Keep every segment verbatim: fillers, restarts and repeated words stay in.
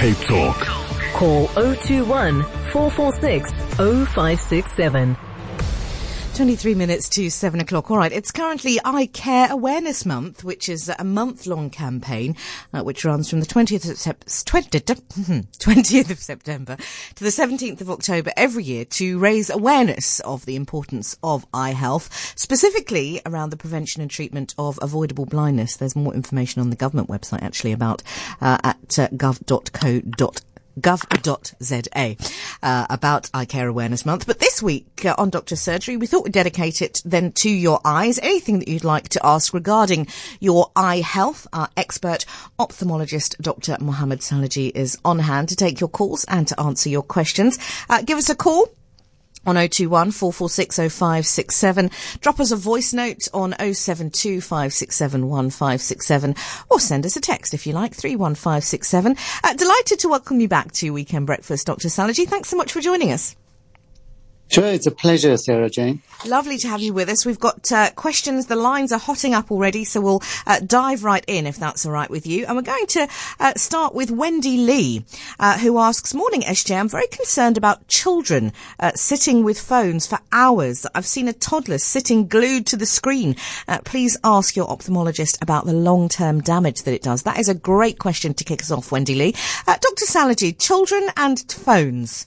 Cape Talk. Call oh two one, four four six, oh five six seven. twenty-three minutes to seven o'clock. All right, it's currently Eye Care Awareness Month, which is a month-long campaign uh, which runs from the twentieth of, Sep- twentieth of September to the seventeenth of October every year to raise awareness of the importance of eye health, specifically around the prevention and treatment of avoidable blindness. There's more information on the government website, actually, about uh, at uh, gov dot co dot gov dot z a uh, about Eye Care Awareness Month. But this week uh, on Doctor Surgery, we thought we'd dedicate it then to your eyes. Anything that you'd like to ask regarding your eye health, our expert ophthalmologist Doctor Mohammed Salaji is on hand to take your calls and to answer your questions. Uh, give us a call on oh two one, four four six, oh five six seven. Drop us a voice note on oh seven two, five six seven, one five six seven, or send us a text if you like, three one five six seven. Uh, delighted to welcome you back to Weekend Breakfast, Doctor Salaji. Thanks so much for joining us. Sure, it's a pleasure, Sarah Jane. Lovely to have you with us. We've got uh, questions. The lines are hotting up already, so we'll uh, dive right in if that's all right with you. And we're going to uh, start with Wendy Lee, uh, who asks, Morning, S J. I'm very concerned about children uh, sitting with phones for hours. I've seen a toddler sitting glued to the screen. Uh, please ask your ophthalmologist about the long-term damage that it does. That is a great question to kick us off, Wendy Lee. Uh, Doctor Salaji, children and phones.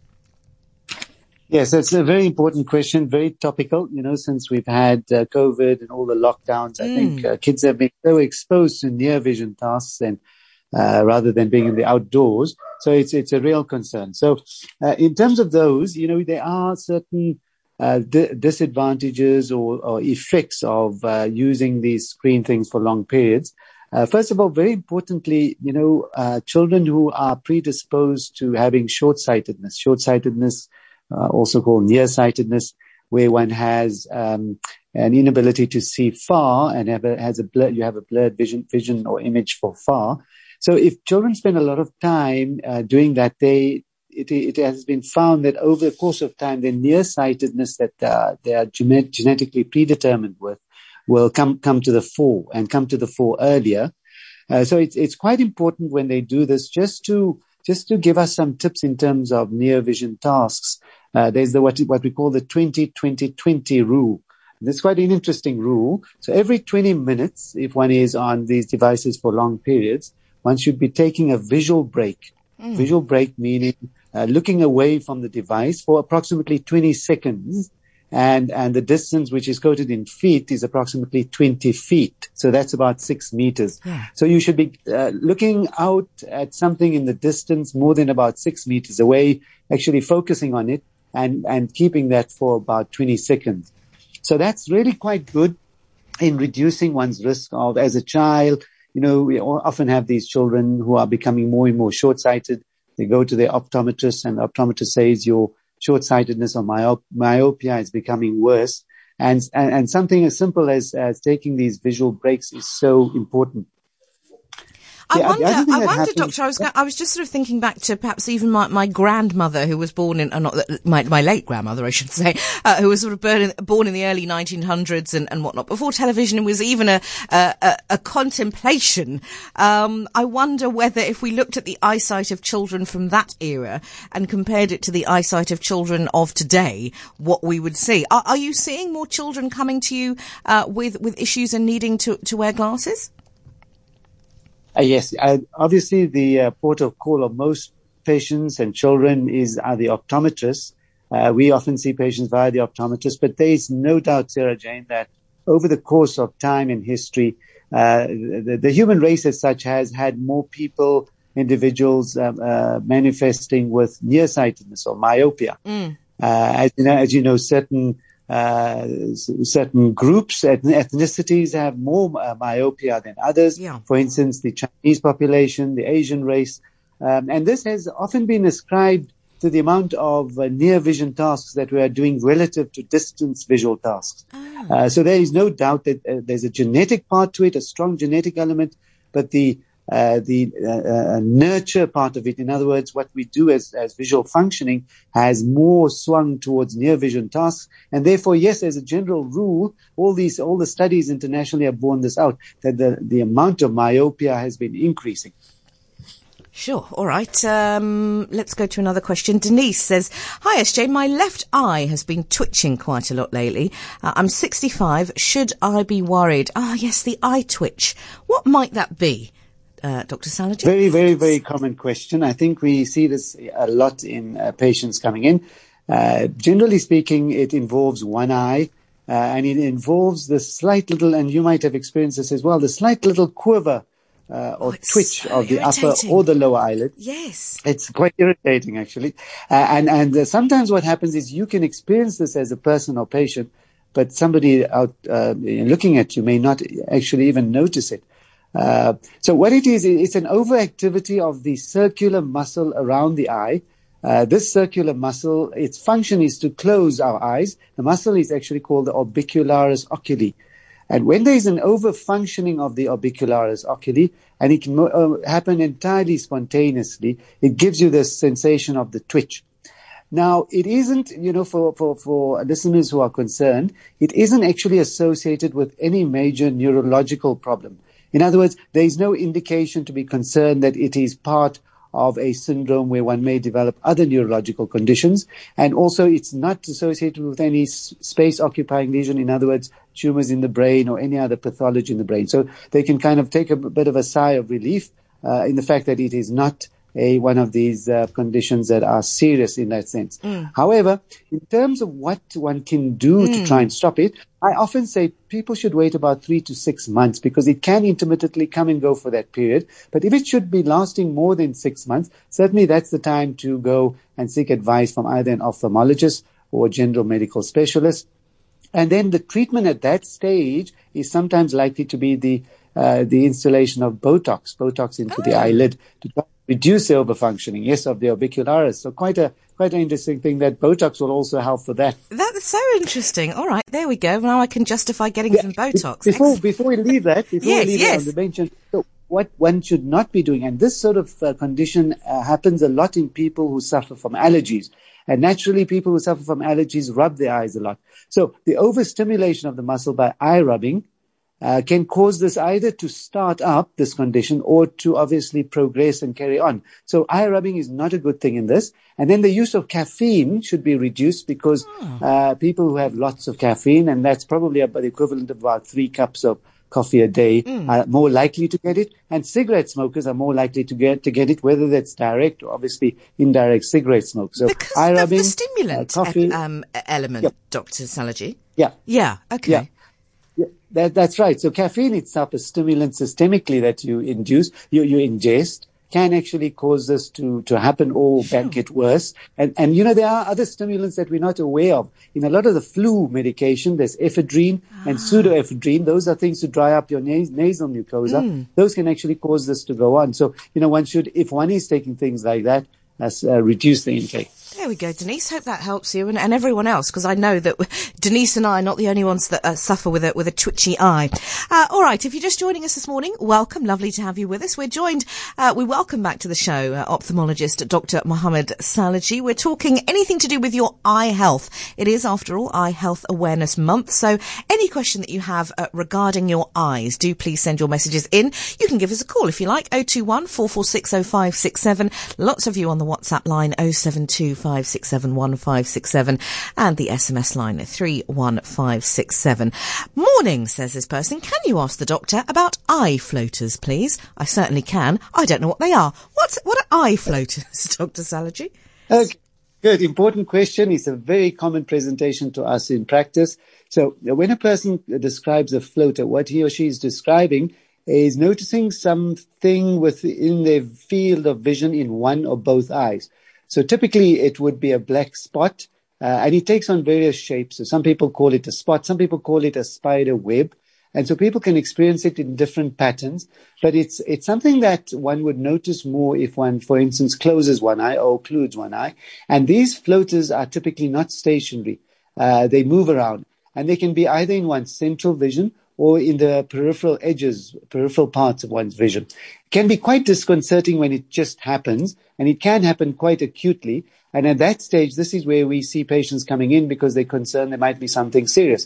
Yes, that's a very important question, very topical, you know, since we've had uh, COVID and all the lockdowns. I mm. think uh, kids have been so exposed to near vision tasks and uh, rather than being in the outdoors. So it's it's a real concern. So uh, in terms of those, you know, there are certain uh, di- disadvantages or, or effects of uh, using these screen things for long periods. Uh, first of all, very importantly, you know, uh, children who are predisposed to having short-sightedness, short-sightedness, Uh, also called nearsightedness, where one has um, an inability to see far and have a, has a blur, you have a blurred vision, vision or image for far. So if children spend a lot of time uh, doing that, they it, it has been found that over the course of time, the nearsightedness that uh, they are genet- genetically predetermined with will come come to the fore and come to the fore earlier. Uh, so it's it's quite important when they do this just to just to give us some tips in terms of near vision tasks. Uh, there's the what, what we call the twenty twenty twenty rule. That's quite an interesting rule. So every twenty minutes, if one is on these devices for long periods, one should be taking a visual break. Mm. Visual break meaning uh, looking away from the device for approximately twenty seconds. And, and the distance, which is quoted in feet, is approximately twenty feet. So that's about six meters. Yeah. So you should be uh, looking out at something in the distance more than about six meters away, actually focusing on it and, and keeping that for about twenty seconds. So that's really quite good in reducing one's risk of, as a child, you know, we often have these children who are becoming more and more short-sighted. They go to their optometrist and the optometrist says your short-sightedness or myop- myopia is becoming worse. And, and, and something as simple as, as taking these visual breaks is so important. I yeah, wonder, I, I wonder, Doctor, I was, I was just sort of thinking back to perhaps even my, my grandmother who was born in, uh, not my, my late grandmother, I should say, uh, who was sort of born in, born in the early nineteen hundreds and, and whatnot, before television was even a, a, a contemplation. Um, I wonder whether if we looked at the eyesight of children from that era and compared it to the eyesight of children of today, what we would see. Are, are you seeing more children coming to you, uh, with, with issues and needing to, to wear glasses? Uh, yes, uh, obviously the uh, port of call of most patients and children is are the optometrists. Uh, we often see patients via the optometrist, but there is no doubt, Sarah Jane, that over the course of time and history, uh, the, the human race as such has had more people, individuals uh, uh, manifesting with nearsightedness or myopia. Mm. Uh, as you know, as you know, certain Uh, certain groups, ethnicities have more uh, myopia than others. Yeah. For instance, the Chinese population, the Asian race. Um, and this has often been ascribed to the amount of uh, near vision tasks that we are doing relative to distance visual tasks. Oh. Uh, so there is no doubt that uh, there's a genetic part to it, a strong genetic element, but the Uh, the uh, uh, nurture part of it, in other words, what we do as, as visual functioning has more swung towards near vision tasks. And therefore, yes, as a general rule, all these, all the studies internationally have borne this out, that the, the amount of myopia has been increasing. Sure. All right. Um, let's go to another question. Denise says, hi, S J. My left eye has been twitching quite a lot lately. Uh, I'm sixty-five. Should I be worried? Ah, yes, the eye twitch. What might that be, uh, Doctor Saladji? Very, very, very common question. I think we see this a lot in uh, patients coming in. Uh, generally speaking, it involves one eye, uh, and it involves the slight little, and you might have experienced this as well, the slight little quiver uh, or oh, twitch so of the irritating. upper or the lower eyelid. Yes. It's quite irritating, actually. Uh, and and uh, sometimes what happens is you can experience this as a person or patient, but somebody out uh, looking at you may not actually even notice it. Uh, so what it is, it's an overactivity of the circular muscle around the eye. Uh, this circular muscle, its function is to close our eyes. The muscle is actually called the orbicularis oculi. And when there is an over-functioning of the orbicularis oculi, and it can uh, happen entirely spontaneously, it gives you this sensation of the twitch. Now, it isn't, you know, for, for, for listeners who are concerned, it isn't actually associated with any major neurological problem. In other words, there is no indication to be concerned that it is part of a syndrome where one may develop other neurological conditions. And also, it's not associated with any s- space-occupying lesion, in other words, tumors in the brain or any other pathology in the brain. So they can kind of take a b- bit of a sigh of relief uh, in the fact that it is not a one of these uh, conditions that are serious in that sense. Mm. However, in terms of what one can do mm. to try and stop it, I often say people should wait about three to six months because it can intermittently come and go for that period. But if it should be lasting more than six months, certainly that's the time to go and seek advice from either an ophthalmologist or a general medical specialist. And then the treatment at that stage is sometimes likely to be the uh, the installation of Botox, Botox into oh. the eyelid to try reduce the overfunctioning, yes, of the orbicularis. So quite a quite an interesting thing that Botox will also help for that. That's so interesting. All right, there we go. Now I can justify getting yeah. some Botox. Before Excellent. before we leave that, before yes, we leave yes. that on the mention, so what one should not be doing, and this sort of uh, condition uh, happens a lot in people who suffer from allergies. And naturally, people who suffer from allergies rub their eyes a lot. So the overstimulation of the muscle by eye rubbing Uh, can cause this either to start up this condition or to obviously progress and carry on. So eye rubbing is not a good thing in this. And then the use of caffeine should be reduced because oh. uh, people who have lots of caffeine, and that's probably about the equivalent of about three cups of coffee a day, mm. are more likely to get it. And cigarette smokers are more likely to get to get it, whether that's direct or obviously indirect cigarette smoke. So because eye of rubbing, the stimulant uh, coffee, e- um, element, yep. Doctor Saladji. Yeah. Yeah. Okay. Yeah. That, that's right. So caffeine itself, a stimulant systemically that you induce, you, you ingest, can actually cause this to, to happen or sure. make it worse. And, and, you know, there are other stimulants that we're not aware of. In a lot of the flu medication, there's ephedrine ah. and pseudoephedrine. Those are things to dry up your nas- nasal mucosa. Mm. Those can actually cause this to go on. So, you know, one should, if one is taking things like that, uh, uh, reduce the intake. There we go, Denise. Hope that helps you and, and everyone else, because I know that Denise and I are not the only ones that uh, suffer with a with a twitchy eye. Uh, all right, if you're just joining us this morning, welcome. Lovely to have you with us. We're joined, uh, we welcome back to the show uh, ophthalmologist Doctor Mohammed Saladji. We're talking anything to do with your eye health. It is, after all, Eye Health Awareness Month. So any question that you have uh, regarding your eyes, do please send your messages in. You can give us a call if you like, oh two one, four four six, oh five six seven. Lots of you on the WhatsApp line, oh seven two five six seven one five six seven, and the S M S line three one five six seven. Morning, says this person. Can you ask the doctor about eye floaters, please? I certainly can. I don't know what they are. What's, what are eye floaters, Doctor Saladji? Okay, good. Important question. It's a very common presentation to us in practice. So when a person describes a floater, what he or she is describing is noticing something within their field of vision in one or both eyes. So typically it would be a black spot, uh, and it takes on various shapes. So some people call it a spot, some people call it a spider web. And so people can experience it in different patterns, but it's, it's something that one would notice more if one, for instance, closes one eye or occludes one eye. And these floaters are typically not stationary. Uh, they move around, and they can be either in one's central vision or in the peripheral edges, peripheral parts of one's vision. It can be quite disconcerting when it just happens, and it can happen quite acutely. And at that stage, this is where we see patients coming in because they're concerned there might be something serious.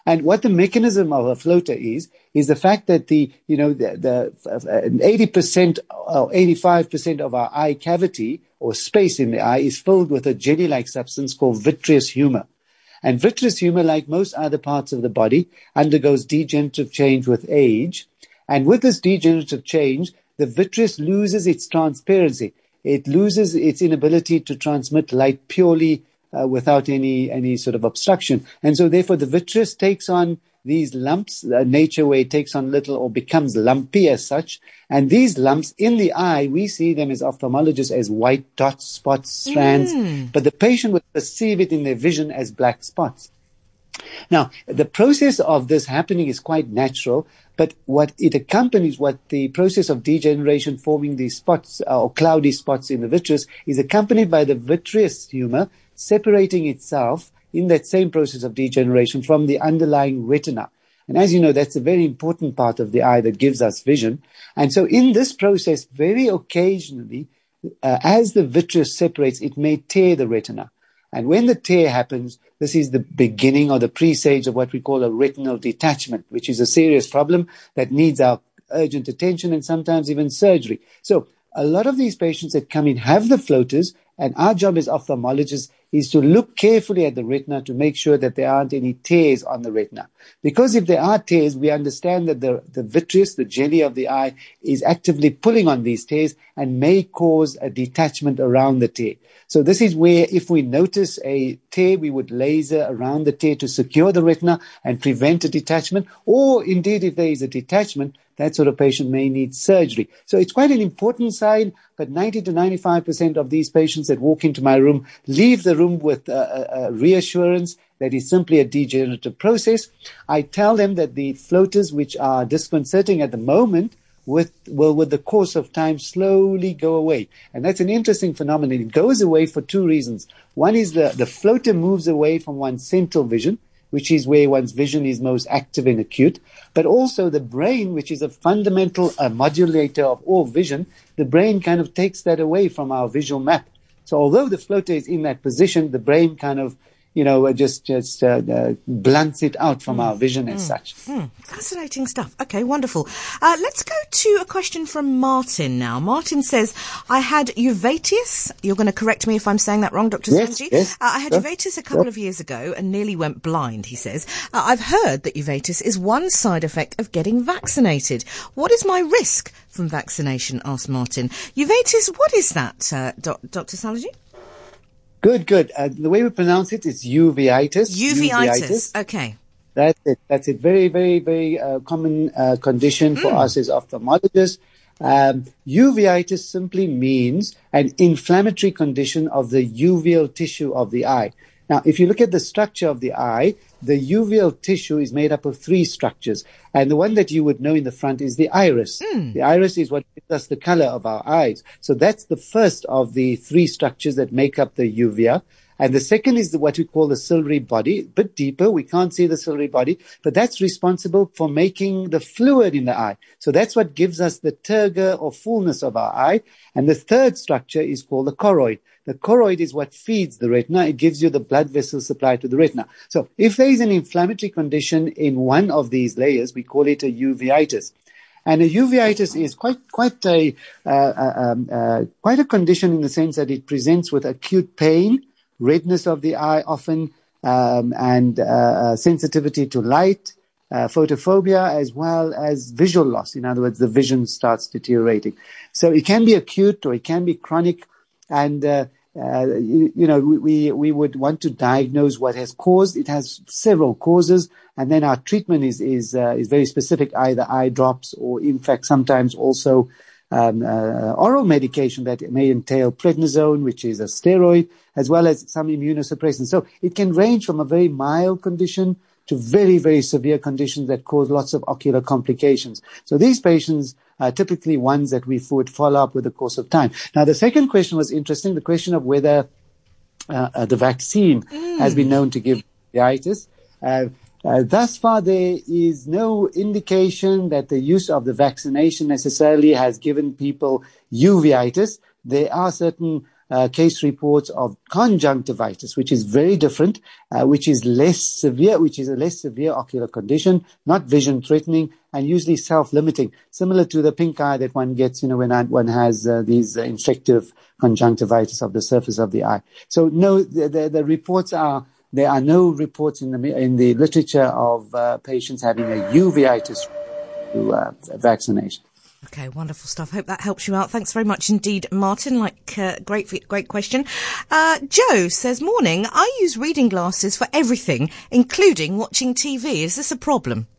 And what the mechanism of a floater is, is the fact that the, you know, the, the uh, eighty percent or eighty-five percent of our eye cavity or space in the eye is filled with a jelly-like substance called vitreous humor. And vitreous humor, like most other parts of the body, undergoes degenerative change with age. And with this degenerative change, the vitreous loses its transparency. It loses its inability to transmit light purely uh, without any, any sort of obstruction. And so therefore the vitreous takes on these lumps, uh, nature where it takes on little or becomes lumpy as such. And these lumps in the eye, we see them as ophthalmologists as white dots, spots, strands, mm. but the patient would perceive it in their vision as black spots. Now, the process of this happening is quite natural, but what it accompanies, what the process of degeneration forming these spots uh, or cloudy spots in the vitreous is accompanied by the vitreous humor separating itself in that same process of degeneration from the underlying retina. And as you know, that's a very important part of the eye that gives us vision. And so in this process, very occasionally, uh, as the vitreous separates, it may tear the retina. And when the tear happens, this is the beginning or the presage of what we call a retinal detachment, which is a serious problem that needs our urgent attention and sometimes even surgery. So a lot of these patients that come in have the floaters, and our job as ophthalmologists is to look carefully at the retina to make sure that there aren't any tears on the retina. Because if there are tears, we understand that the, the vitreous, the jelly of the eye, is actively pulling on these tears and may cause a detachment around the tear. So this is where if we notice a tear, we would laser around the tear to secure the retina and prevent a detachment. Or indeed, if there is a detachment, that sort of patient may need surgery. So it's quite an important sign, but ninety to ninety-five percent of these patients that walk into my room leave the room with a, a reassurance that is simply a degenerative process. I tell them that the floaters, which are disconcerting at the moment, with, will with the course of time slowly go away. And that's an interesting phenomenon. It goes away for two reasons. One is the, the floater moves away from one's central vision, which is where one's vision is most active and acute, but also the brain, which is a fundamental uh, modulator of all vision, the brain kind of takes that away from our visual map. So although the floater is in that position, the brain kind of, you know, just just uh, uh, blunts it out from mm. our vision as mm. such. Mm. Fascinating stuff. Okay, wonderful. Uh, let's go to a question from Martin now. Martin says, I had uveitis. You're going to correct me if I'm saying that wrong, Doctor Yes, Sanji. yes. Uh, I had sure. uveitis a couple sure. of years ago and nearly went blind, he says. Uh, I've heard that uveitis is one side effect of getting vaccinated. What is my risk from vaccination, asked Martin. Uveitis, what is that, uh, doc- Doctor Salaji? Good, good. Uh, the way we pronounce it is uveitis. Uveitis. Uveitis. Okay. That's it. That's it. Very, very, very uh, common uh, condition for mm. us as ophthalmologists. Um, uveitis simply means an inflammatory condition of the uveal tissue of the eye. Now, if you look at the structure of the eye, the uveal tissue is made up of three structures. And the one that you would know in the front is the iris. Mm. The iris is what gives us the color of our eyes. So that's the first of the three structures that make up the uvea. And the second is the, what we call the ciliary body, a bit deeper. We can't see the ciliary body, but that's responsible for making the fluid in the eye. So that's what gives us the turgor or fullness of our eye. And the third structure is called the choroid. The choroid is what feeds the retina. It gives you the blood vessel supply to the retina. So if there is an inflammatory condition in one of these layers, we call it a uveitis. And a uveitis is quite quite a uh, um, uh, quite a condition in the sense that it presents with acute pain, redness of the eye often, um, and uh, sensitivity to light, uh, photophobia, as well as visual loss. In other words, the vision starts deteriorating. So it can be acute or it can be chronic. And, uh, uh, you, you know, we, we would want to diagnose what has caused. It has several causes. And then our treatment is, is, uh, is very specific, either eye drops or, in fact, sometimes also Um, uh, oral medication that may entail prednisone, which is a steroid, as well as some immunosuppressants. So it can range from a very mild condition to very, very severe conditions that cause lots of ocular complications. So these patients are typically ones that we would follow up with the course of time. Now, the second question was interesting, the question of whether uh, uh, the vaccine mm. has been known to give uveitis. Uh, Uh, thus far, there is no indication that the use of the vaccination necessarily has given people uveitis. There are certain uh, case reports of conjunctivitis, which is very different, uh, which is less severe, which is a less severe ocular condition, not vision threatening, and usually self-limiting, similar to the pink eye that one gets, you know, when one has uh, these uh, infective conjunctivitis of the surface of the eye. So no, the, the, the reports are, there are no reports in the, in the literature of uh, patients having a uveitis to uh, vaccination. Okay, wonderful stuff. Hope that helps you out. Thanks very much indeed, Martin. Like, uh, great, great question. Uh, Joe says, morning, I use reading glasses for everything, including watching T V. Is this a problem?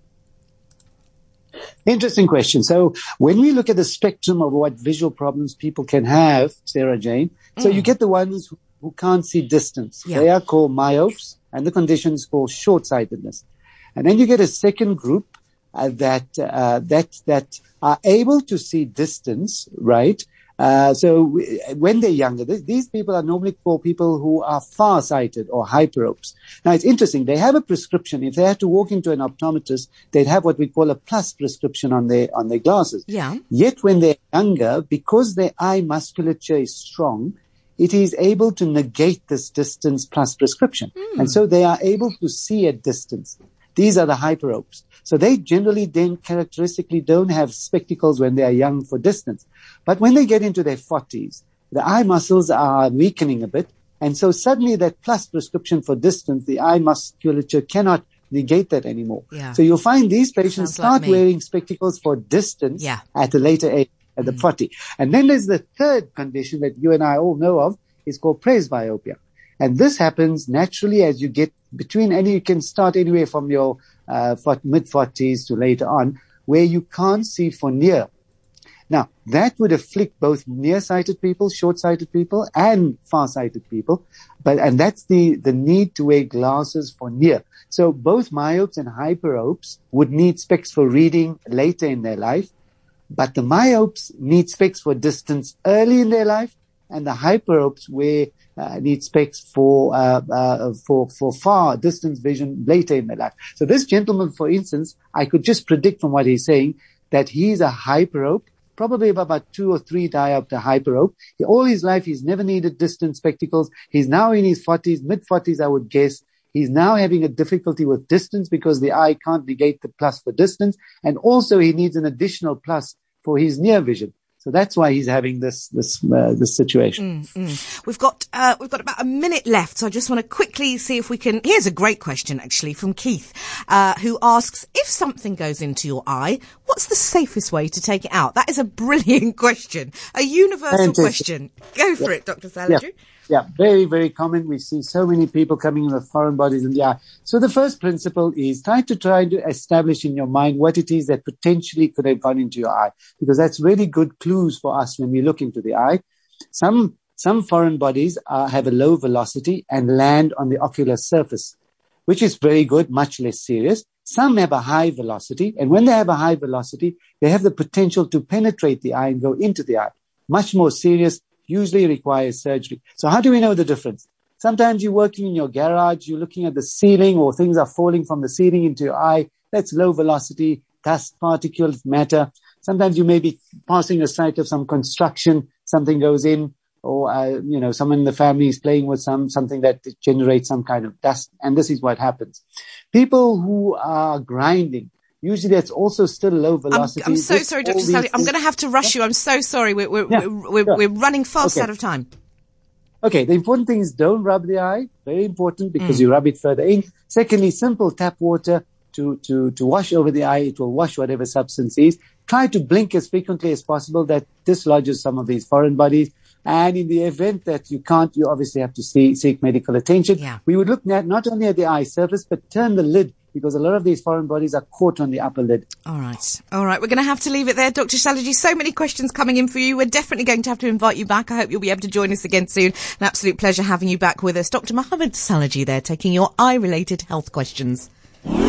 Interesting question. So when we look at the spectrum of what visual problems people can have, Sarah Jane, so mm. you get the ones who, who can't see distance. Yeah. They are called myopes, and the condition is called short-sightedness. And then you get a second group uh, that uh, that that are able to see distance, right? Uh, so w- when they're younger, th- these people are normally called people who are far-sighted or hyperopes. Now, it's interesting. They have a prescription. If they had to walk into an optometrist, they'd have what we call a plus prescription on their, on their glasses. Yeah. Yet when they're younger, because their eye musculature is strong, it is able to negate this distance plus prescription. Mm. And so they are able to see at distance. These are the hyperopes. So they generally then characteristically don't have spectacles when they are young for distance. But when they get into their forties, the eye muscles are weakening a bit. And so suddenly that plus prescription for distance, the eye musculature cannot negate that anymore. Yeah. So you'll find these patients Sounds start like wearing spectacles for distance yeah. at a later age, at the mm. forty. And then there's the third condition that you and I all know of, is called presbyopia. And this happens naturally as you get between, and you can start anywhere from your uh, mid-forties to later on, where you can't see for near. Now, that would afflict both nearsighted people, short-sighted people, and far-sighted people. But, and that's the, the need to wear glasses for near. So both myopes and hyperopes would need specs for reading later in their life. But the myopes need specs for distance early in their life, and the hyperopes wear Uh, need specs for, uh, uh, for, for far distance vision later in their life. So this gentleman, for instance, I could just predict from what he's saying that he's a hyperope, probably about two or three diopter hyperope. He, all his life, he's never needed distance spectacles. He's now in his forties, mid forties, I would guess. He's now having a difficulty with distance because the eye can't negate the plus for distance. And also he needs an additional plus for his near vision. So that's why he's having this this uh, this situation. Mm, mm. We've got uh, we've got about a minute left, so I just want to quickly see if we can. Here's a great question, actually, from Keith, uh, who asks: if something goes into your eye, what's the safest way to take it out? That is a brilliant question, a universal question. Go for yeah. it, Doctor Saladru. Yeah. Yeah, very, very common. We see so many people coming in with foreign bodies in the eye. So the first principle is try to try to establish in your mind what it is that potentially could have gone into your eye, because that's really good clues for us when we look into the eye. Some some foreign bodies uh, have a low velocity and land on the ocular surface, which is very good, much less serious. Some have a high velocity, and when they have a high velocity, they have the potential to penetrate the eye and go into the eye. Much more serious, usually requires surgery. So how do we know the difference? Sometimes you're working in your garage, you're looking at the ceiling, or things are falling from the ceiling into your eye. That's low velocity, dust particles, matter. Sometimes you may be passing a site of some construction, something goes in, or, uh, you know, someone in the family is playing with some, something that generates some kind of dust. And this is what happens. People who are grinding, usually that's also still low velocity. I'm, I'm so sorry, Doctor Sally. I'm going to have to rush you. I'm so sorry. We're, we're, yeah, we're, we're, sure. we're running fast okay. out of time. Okay. The important thing is don't rub the eye. Very important, because mm. you rub it further in. Secondly, simple tap water to, to, to wash over the eye. It will wash whatever substance is. Try to blink as frequently as possible. That dislodges some of these foreign bodies. And in the event that you can't, you obviously have to see, seek medical attention. Yeah. We would look at not only at the eye surface, but turn the lid, because a lot of these foreign bodies are caught on the upper lid. All right. All right. We're going to have to leave it there. Doctor Shalaji, so many questions coming in for you. We're definitely going to have to invite you back. I hope you'll be able to join us again soon. An absolute pleasure having you back with us. Doctor Mohammed Salaji there, taking your eye-related health questions.